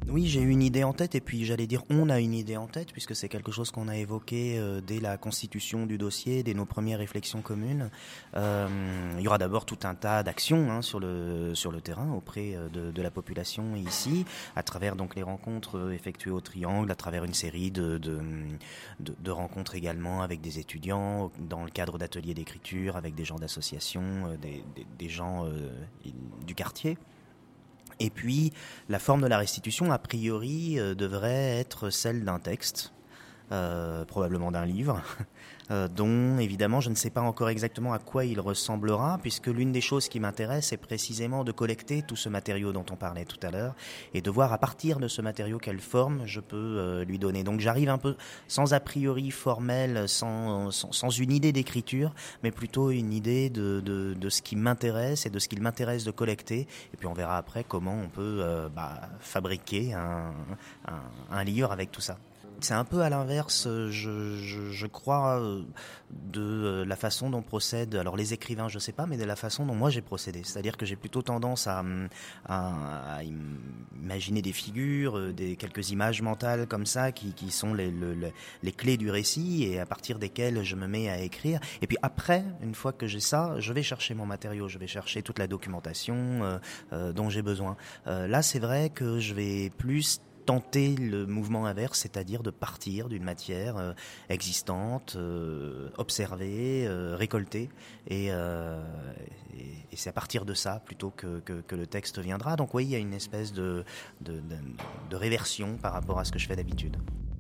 Oui, j'ai une idée en tête et puis j'allais dire on a une idée en tête puisque c'est quelque chose qu'on a évoqué dès la constitution du dossier, dès nos premières réflexions communes. Il y aura d'abord tout un tas d'actions sur le terrain auprès de la population ici, à travers donc les rencontres effectuées au Triangle, à travers une série de rencontres également avec des étudiants, dans le cadre d'ateliers d'écriture, avec des gens d'associations, des gens du quartier. Et puis, la forme de la restitution, a priori, devrait être celle d'un texte, probablement d'un livre, dont évidemment je ne sais pas encore exactement à quoi il ressemblera, puisque l'une des choses qui m'intéresse est précisément de collecter tout ce matériau dont on parlait tout à l'heure, et de voir à partir de ce matériau quelle forme je peux lui donner. Donc j'arrive un peu sans a priori formel, sans une idée d'écriture, mais plutôt une idée de ce qui m'intéresse et de ce qu'il m'intéresse de collecter, et puis on verra après comment on peut fabriquer un livre avec tout ça. C'est un peu à l'inverse, je crois, de la façon dont procèdent, alors les écrivains, je sais pas, mais de la façon dont moi j'ai procédé. C'est-à-dire que j'ai plutôt tendance à imaginer des figures, quelques images mentales comme ça, qui sont les clés du récit et à partir desquelles je me mets à écrire. Et puis après, une fois que j'ai ça, je vais chercher mon matériau, je vais chercher toute la documentation dont j'ai besoin. Là, c'est vrai que je vais plus tenter le mouvement inverse, c'est-à-dire de partir d'une matière existante, observée, récoltée, et c'est à partir de ça plutôt que le texte viendra. Donc oui, il y a une espèce de réversion par rapport à ce que je fais d'habitude.